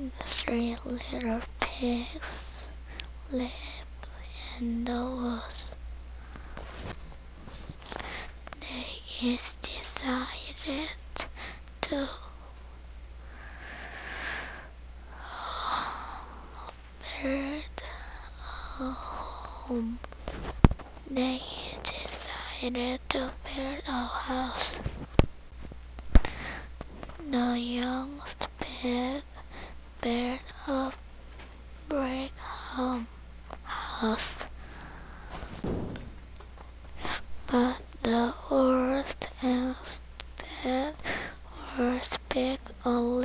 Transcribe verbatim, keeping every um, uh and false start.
Three little pigs live in the woods. They each decided to build a home. They each decided to build a house. The youngest pig built a brick home house, but the oldest and worst pig only